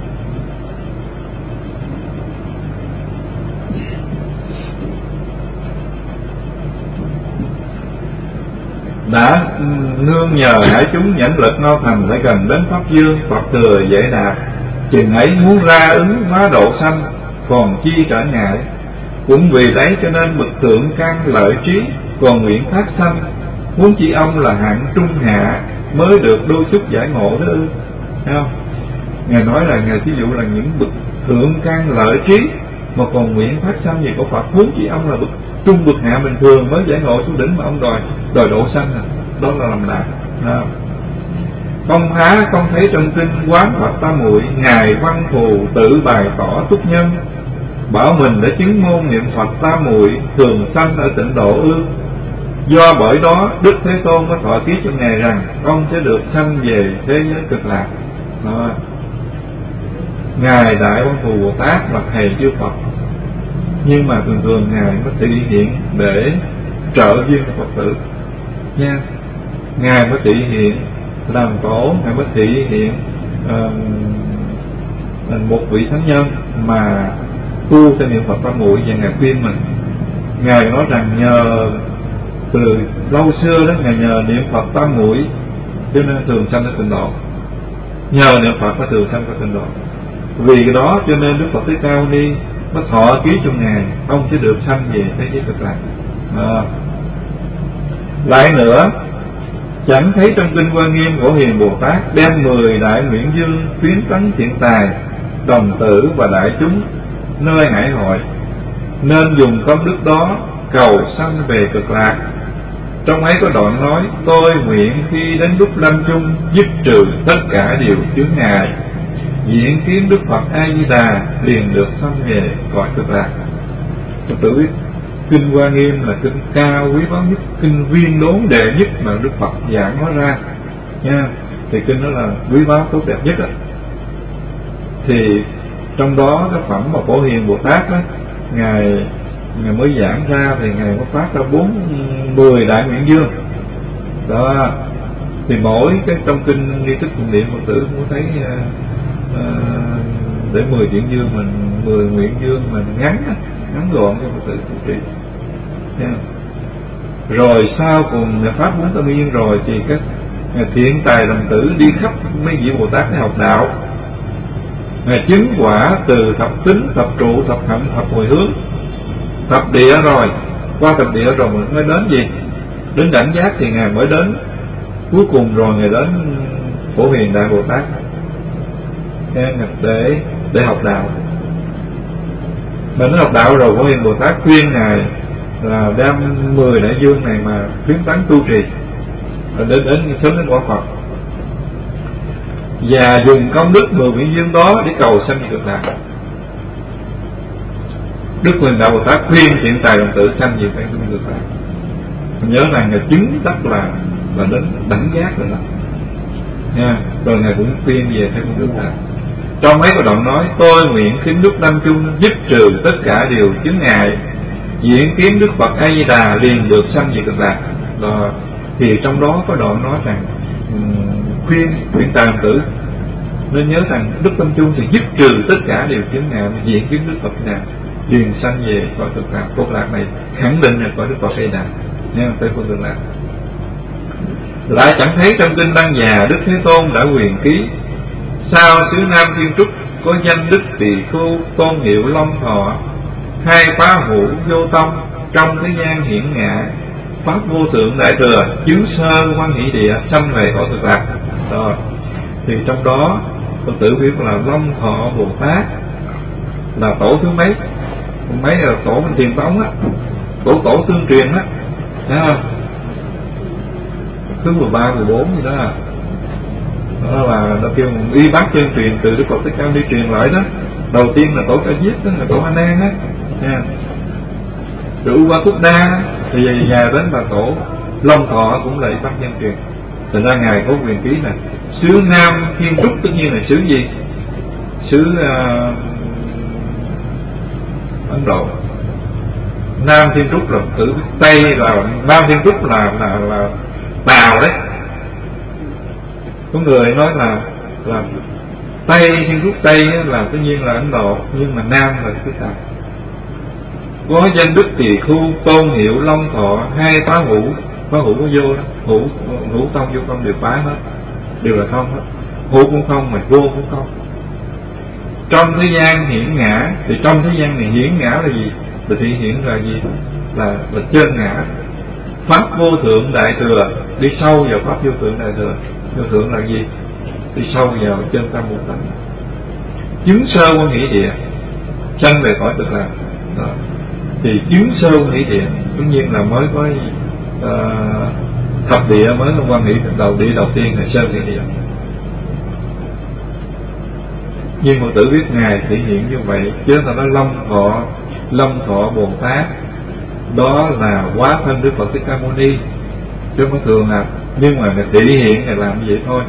Đã nương nhờ hải chúng nhẫn lực mau thành, lại gần đến Pháp Dương, Phật thừa dễ đạt. Chừng ấy muốn ra ứng hóa độ sanh, còn chi trở ngại. Cũng vì đấy cho nên bậc thượng căn lợi trí, còn nguyện phát sanh. Muốn chi ông là hạng trung hạ, mới được đôi chút giải ngộ đó ư. Thấy không? Ngài nói là ngài ví dụ là những bậc thượng căn lợi trí mà còn nguyện phát sanh gì của Phật. Muốn chi ông là bậc trung bậc hạ bình thường mới giải ngộ xuống đỉnh, mà ông đòi độ sanh đó là làm đạt. Không há không thấy trong kinh Quán Phật Tam Muội, ngài Văn Thù tự bày tỏ túc nhân. bảo mình đã chứng môn niệm Phật tam muội, thường sanh ở tịnh độ ư? Do bởi đó Đức Thế Tôn mới thọ ký cho Ngài rằng ông sẽ được sanh về thế giới cực lạc. Đó. Ngài Đại Văn Thù Bồ Tát là thầy chư Phật, nhưng mà thường thường Ngài mới thị hiện để trợ duyên cho Phật tử nha. Ngài mới thị hiện làm tổ, Ngài mới thị hiện một vị thánh nhân mà tu theo niệm Phật tam muội, và Ngài khuyên mình. Ngài nói rằng nhờ từ lâu xưa đó, Ngài nhờ niệm Phật tam muội cho nên thường sanh ở tịnh độ. Nhờ niệm Phật mà thường sanh ở tịnh độ. Vì cái đó cho nên Đức Phật Thích Ca Mâu Ni mới thọ ký cho Ngài ông sẽ được sanh về thế giới cực lạc. Lại nữa, chẳng thấy trong kinh Hoa Nghiêm Phổ Hiền Bồ Tát đem 10 đại nguyện dương khuyến tấn thiện tài, đồng tử và đại chúng nơi hải hội, nên dùng công đức đó cầu sanh về cực lạc. Trong ấy có đoạn nói: tôi nguyện khi đến lúc lâm chung dứt trừ tất cả điều chướng ngại, diện kiến Đức Phật A Di Đà, liền được sanh về cõi cực lạc. Phật tử biết kinh Hoa Nghiêm là kinh cao quý báu nhất, kinh viên đốn đệ nhất mà Đức Phật giảng nói ra nha. Thì kinh đó là quý báu tốt đẹp nhất đó. Thì trong đó cái phẩm mà Phổ Hiền Bồ Tát đó, Ngài mới giảng ra thì Ngài mới phát ra 10 đại nguyện dương đó. Thì mỗi cái trong kinh nghi thức tụng niệm Phật tử cũng thấy để 10 chuyện dương mình, 10 nguyện dương mình ngắn gọn cho Phật tử trụ trì. Rồi sau cùng Ngài phát 4 tâm yên rồi thì các thiện tài đồng tử đi khắp mấy vị Bồ Tát để học đạo. Ngài chứng quả từ thập tính, thập trụ, thập hạnh, thập hồi hướng, thập địa rồi. Qua thập địa rồi mình mới đến gì? Đến đẳng giác thì Ngài mới đến cuối cùng rồi Ngài đến Phổ Hiền Đại Bồ Tát để học đạo. Mình học đạo rồi Phổ Hiền Bồ Tát khuyên Ngài là đem 10 đại dương này mà khuyến tấn tu trì đến sớm đến quả Phật, và dùng công đức 10 nguyện dương đó để cầu sanh cực lạc. Đức Phổ Hiền Đại Bồ Tát khuyên thiện tài đồng tử sanh về cái cực lạc. Mình nhớ là Ngài chứng đắc là đến đẳng giác rồi đó nha. Rồi Ngài cũng khuyên về cái cực lạc. Trong mấy cái đoạn nói: tôi nguyện xin Đức Lâm Chung dứt trừ tất cả điều chướng ngại, diện kiến Đức Phật A Di Đà, liền được sanh về cực lạc. Đó. Thì trong đó có đoạn nói rằng khuyên tài đồng tử nên nhớ rằng Đức Lâm Chung thì dứt trừ tất cả điều chướng ngại, diện kiến Đức Phật A Di Đà, liền sanh về cõi cực lạc. Cực lạc này khẳng định là cõi Đức Phật A Di Đà, nên tới phương cực lạc. Lại chẳng thấy trong kinh Lăng Già Đức Thế Tôn đã quyền ký: sao xứ Nam Thiên Trúc có danh Đức Tỳ Khưu, tôn hiệu Long Thọ, hai phá hữu vô tông, trong thế gian hiển ngạ, pháp vô thượng đại thừa, chứng sơ quan hỷ địa, sanh về cõi cực lạc. Rồi thì trong đó Phật tử biết là Long Thọ Bồ Tát là tổ thứ mấy? Mấy là tổ bên Tiền Tống á, tổ tương truyền á, thấy không? Thứ 13, 14 gì đó. Đó là nó kêu y bác chân truyền từ Đức Phật Thích Ca Mâu Ni truyền lại đó. Đầu tiên là tổ Ca Diếp, đó là tổ A Nan á nha. Rồi Upa thì dài đến là tổ Long Thọ cũng là y bác chân truyền. Thành ra Ngài có quyền ký là xứ Nam Thiên Trúc, tất nhiên là xứ gì? Xứ Ấn Độ. Nam Thiên Trúc là tử, Tây là Nam Thiên Trúc là Tàu đấy. Có người nói là Tây Thiên Trúc Tây là tất nhiên là Ấn Độ, nhưng mà Nam là xứ Tàu. Có danh Đức Tỳ Khưu, tôn hiệu Long Thọ, hai phá hữu có vô đó, hữu tông vô tông đều phá hết, đều là không hết. Hữu cũng không mà vô cũng không. Trong thế gian hiển ngã, thì trong thế gian này hiển ngã là gì? Là thị hiện là gì? Là chân ngã. Pháp vô thượng đại thừa, đi sâu vào pháp vô thượng đại thừa. Vô thượng là gì? Đi sâu vào chân tâm một tánh. Chứng sơ quan hỷ địa, sanh về cõi cực lạc. Thì chứng sơ quan hỷ địa tất nhiên là mới có thập địa, mới có quan hỷ địa đầu tiên là sơ hỷ địa. Nhưng Ngũ Tử biết Ngài thể hiện như vậy, chứ ta nói Long Thọ Bồ Tát đó là hóa thân Đức Phật Thích Ca Mâu Ni, chứ không thường à. Nhưng mà Ngài thể hiện Ngài làm như vậy thôi.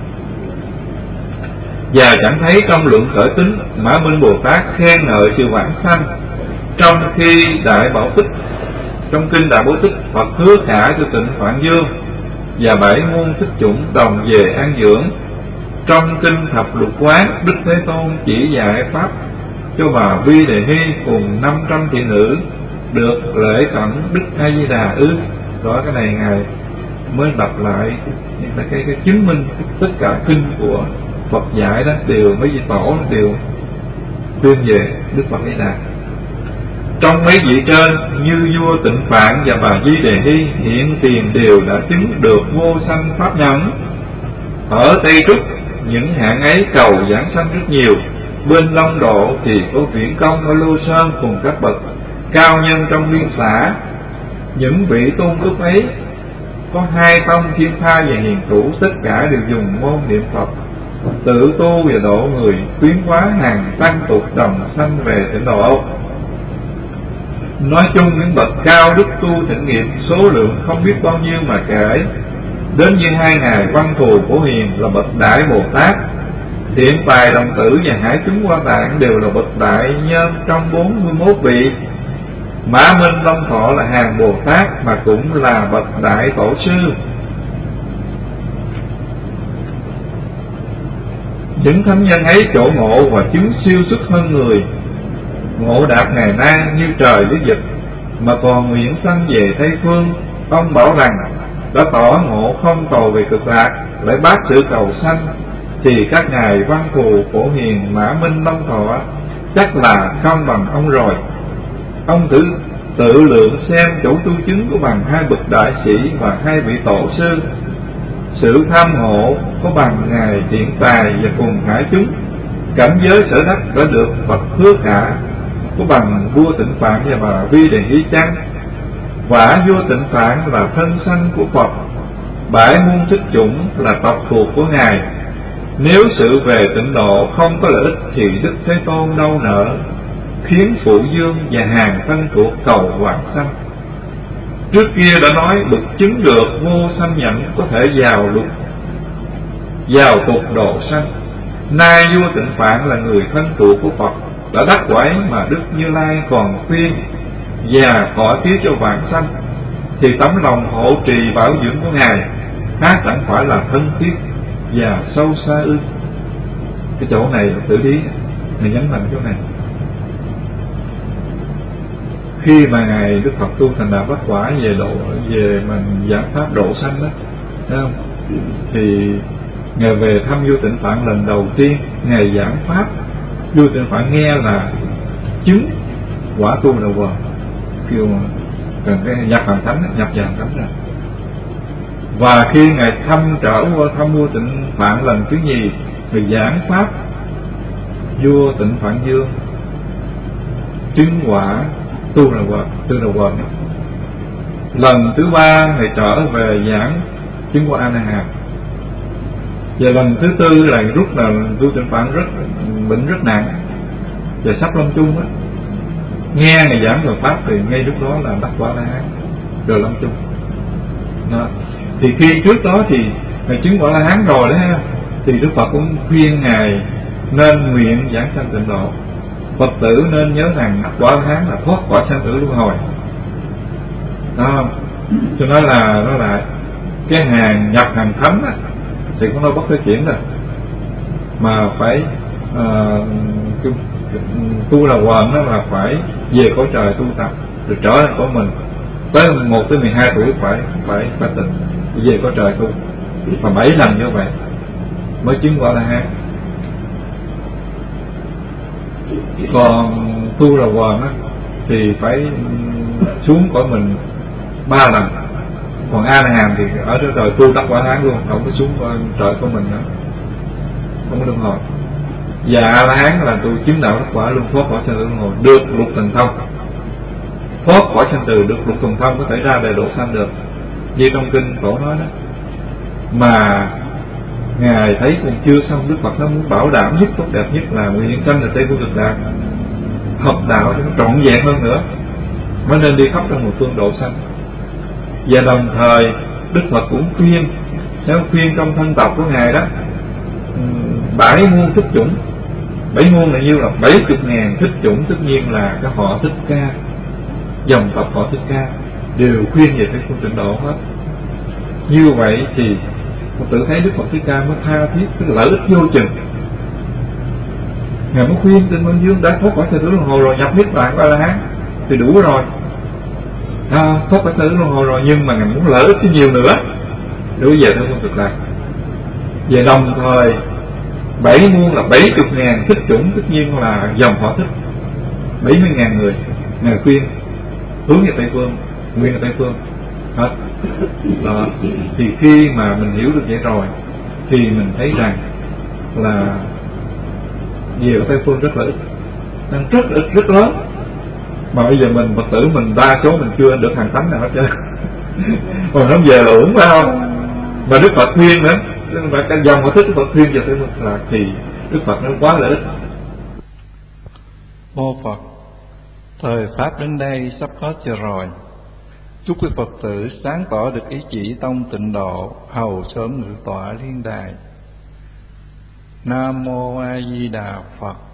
Và chẳng thấy trong luận khởi tính Mã Minh Bồ Tát khen ngợi sự vãng sanh, trong khi trong kinh Đại Bảo Tích Phật hứa cả cho Tịnh Phạn Dương và 7 muôn thích chủng đồng về an dưỡng. Trong kinh Thập Lục Quán, Đức Thế Tôn chỉ dạy pháp cho bà Vi Đề Hy cùng 500 thị nữ được lễ cẩn Đức A Di Đà ư. Đó, cái này Ngài mới đọc lại cái chứng minh tất cả kinh của Phật dạy đó đều mấy vị tổ đều tuyên về Đức Phật A Di Đà. Trong mấy vị trên, như vua Tịnh Phạn và bà Di Đề Hy hiện tiền đều đã chứng được vô sanh pháp nhẫn. Ở Tây Trúc, những hạng ấy cầu giảng sanh rất nhiều. Bên Long Độ thì có Viễn Công ở Lô Sơn cùng các bậc cao nhân trong liên xã. Những vị tôn túc ấy có 2 tông Thiên Tha và Hiền Thủ, tất cả đều dùng môn niệm Phật, tự tu và độ người, tuyến hóa hàng tăng tục đồng sanh về tịnh độ. Nói chung những bậc cao đức tu thịnh nghiệp số lượng không biết bao nhiêu mà kể. Đến như 2 ngài Văn Thù Phổ Hiền là bậc Đại Bồ Tát, Thiện Tài Đồng Tử và Hải Chúng Hoa Tạng đều là bậc đại nhân trong 41 vị. Mã Minh Long Thọ là hàng Bồ Tát mà cũng là bậc đại tổ sư. Những thánh nhân ấy chỗ ngộ và chứng siêu xuất hơn người, ngộ đạt ngày nay như trời với vực, mà còn nguyện sanh về Tây Phương. Ông bảo rằng đã tỏ ngộ không cầu về cực lạc, lại bác sự cầu sanh, thì các ngài Văn Thù Phổ Hiền, Mã Minh Long Thọ chắc là không bằng ông rồi. Ông tự lượng xem chỗ tu chứng của bằng 2 bậc đại sĩ và 2 vị tổ sư. Sự tham hộ có bằng ngài Thiện Tài và cùng Hải Chúng. Cảnh giới sở đắc đã được Phật hứa cả có bằng vua Tịnh Phạn và bà Vi Đề Hy chăng? Quả vua Tịnh Phạn là thân sanh của Phật, 7 muôn thích chủng là tộc thuộc của ngài. Nếu sự về tịnh độ không có lợi ích thì Đức Thế Tôn đâu nỡ khiến Phụ Dương và hàng thân thuộc cầu vãng sanh. Trước kia đã nói bậc chứng được vô sanh nhẫn có thể vào tục độ sanh. Nay vua Tịnh Phạn là người thân thuộc của Phật, đã đắc quả ấy mà Đức Như Lai còn khuyên và khỏ thí cho vãng sanh, thì tấm lòng hộ trì bảo dưỡng của ngài há chẳng phải là thân thiết và sâu xa ư? Cái chỗ này Tử Lý Ngài nhấn mạnh chỗ này. Khi mà ngài Đức Phật tu thành đạo bát quả về mà giảng pháp độ sanh đó, thấy không? Thì ngài về thăm vua Tịnh Phạn lần đầu tiên, ngài giảng pháp, vua Tịnh Phạn nghe là chứng quả tu đầu vờ, kêu cần cái nhập hàng thánh, nhập vào hàng thánh ra. Và khi ngài thăm vua Tịnh Phạn lần thứ nhì, ngài giảng pháp, vua Tịnh Phạn Dương chứng quả tu đầu vờ. Lần thứ 3 ngài trở về giảng chứng quả A-na-hàm. Và lần thứ 4 là lúc là vua Tịnh Phạn bệnh rất nặng và sắp lâm chung á, nghe ngài giảng Phật pháp thì ngay lúc đó là đắc quả La-hán rồi lâm chung đó. Thì khi trước đó thì ngài chứng quả La-hán rồi đó ha, thì Đức Phật cũng khuyên ngài nên nguyện giảng sanh tịnh độ. Phật tử nên nhớ rằng đắc quả La-hán là thoát khỏi sanh tử luân hồi đó. Cho nói là nó lại cái hàng nhập hàng thánh á, thì không đâu bất cái chuyện đâu mà phải tu là hoàn đó là phải về cõi trời tu tập rồi trở lại của mình tới 1 tới 12 tuổi phải tịnh về cõi trời tu, và 7 lần như vậy mới chứng quả La Hán. Còn tu là hoàn á thì phải xuống cõi mình 3 lần. Còn A-na-hàm thì ở trên trời tu đắc quả La Hán luôn, không có xuống trời của mình nữa, không có luân hồi. Và A-la-hán là tu chứng đạo đắc quả luôn, thoát khỏi sanh tử luân hồi, được lục thần thông, thoát khỏi sanh tử, được lục thần thông, có thể ra đề độ sanh được, như trong kinh Phổ nói đó. Mà Ngài thấy còn chưa xong, Đức Phật nó muốn bảo đảm nhất, tốt đẹp nhất là nguyện sanh là Tây Phương Cực Lạc, học đạo cho nó trọn vẹn hơn nữa, mới nên đi khắp trong một phương độ sanh. Và đồng thời Đức Phật cũng khuyên, theo khuyên trong thân tộc của Ngài đó, 7 muôn thích chủng. 7 muôn là nhiêu? Là 70.000 thích chủng, tất nhiên là cái họ Thích Ca, dòng tộc họ Thích Ca đều khuyên về cái phương tịnh độ hết. Như vậy thì Phật tử thấy Đức Phật Thích Ca mới tha thiết, cái lợi ích vô chừng. Ngài mới khuyên trên Mân Dương đã thoát khỏi sanh tử luân hồi rồi, nhập niết bàn của A-la-hán thì đủ rồi. Thoát khỏi sanh tử luân hồi rồi, nhưng mà Ngài muốn lợi ích cho nhiều nữa, đối về Tây Phương Cực Lạc. Về đồng thời 7 muôn là 70.000 thích chủng, tất nhiên là dòng họ Thích, 70.000 người. Ngài khuyên hướng về Tây Phương, nguyện về Tây Phương hết đó. Thì khi mà mình hiểu được vậy rồi thì mình thấy rằng là về Tây Phương rất là ít, đang rất ít, rất lớn. Mà bây giờ mình Phật tử mình đa số mình chưa được hàng tánh nào hết trơn còn không về là uổng, phải không? Mà Đức Phật khuyên nữa, và cái dòng họ Thích Đức Phật khuyên về Tây Phương là thì Đức Phật nó quá lợi ích. Mô Phật. Thời Pháp đến đây sắp hết giờ rồi. Chúc quý Phật tử sáng tỏ được ý chỉ tông tịnh độ, hầu sớm ngự tọa liên đài. Nam Mô A Di Đà Phật.